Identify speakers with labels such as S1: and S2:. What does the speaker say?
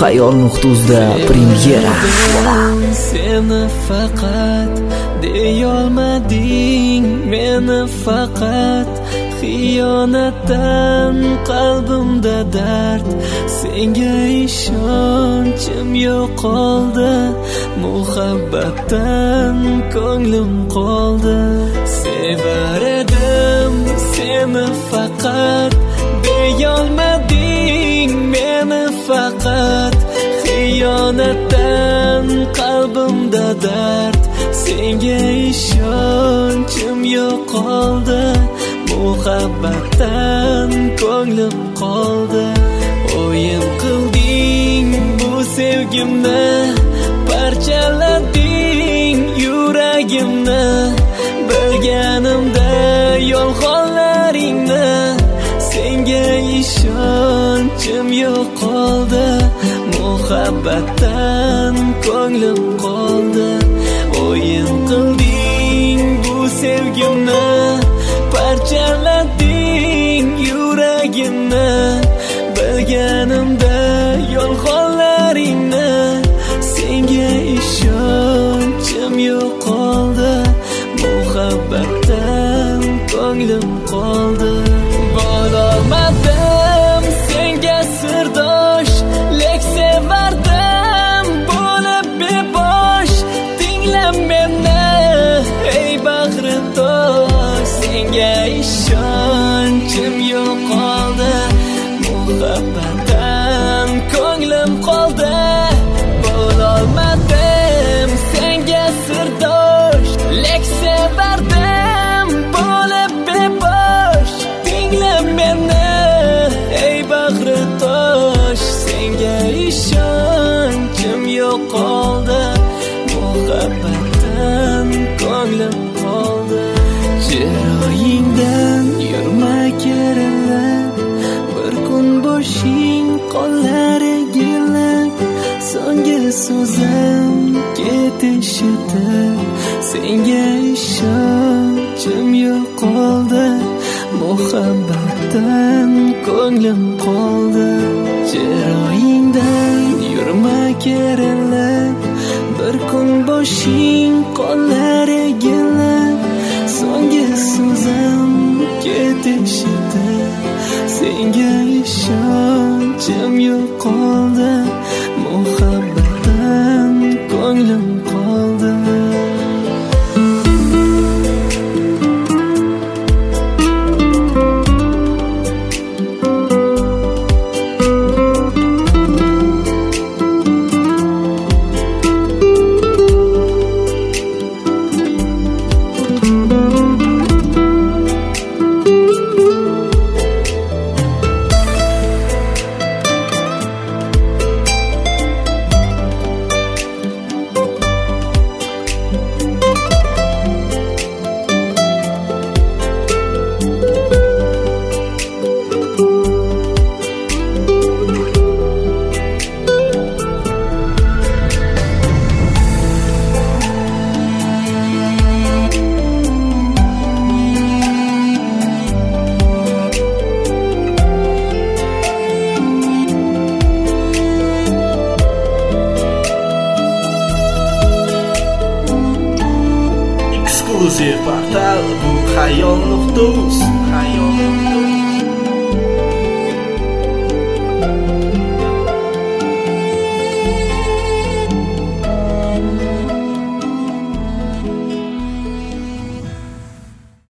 S1: Xayol.uzda premyera.
S2: Seni faqat deyolmading, meni faqat xiyonatdan qalbimda dard. Senga ishonchim yo'qoldi, muhabbatdan ko'nglim qoldi. Sevar edim seni faqat deyolmading, meni faqat xiyonatdan qalbimda dard. Senga ishonchim yo'qoldi, muhabbatdan ko'nglim qoldi. O'yin qilding bu sevgimni, parchalading yuragimni. Bilganimda yolg'onlaringni, senga ishonchim yo'qoldi, muhabbatdan ko'nglim qoldi. O'yin qilding bu sevgimni, parchalading yuragimni. Bilganimda yolg'onlaringni, senga ishonchim yo'qoldi, muhabbatdan ko'nglim qoldi. Bo'lolmadim senga sirdosh, lek sevardim bo'lib bebosh. Tingla meni ey bag'ritosh, senga ishonchim yo'qoldi, muhabbatdan ko'nglim qoldi. Bo'lolmadim senga sirdosh, lek sevardim bo'lib bebosh. Tingla meni ey bag'ritosh, senga ishonchim yo'qoldi, muhabbatdan ko'nglim qoldi. Chiroyingdan yurma kerilib, bir kun boshing qolar egilib. So'nggi so'zim ketishida, senga ishonchim yo'qoldi, muhabbatdan ko'nglim qoldi. Chiroyingdan yurma kerilib, bir kun boshing qolar egilib. So'nggi so'zim ketishida, senga ishonchim yo'qoldi, muhabbatdan ko'nglim qoldi.
S3: Exclusive portal bu Xayol.uz.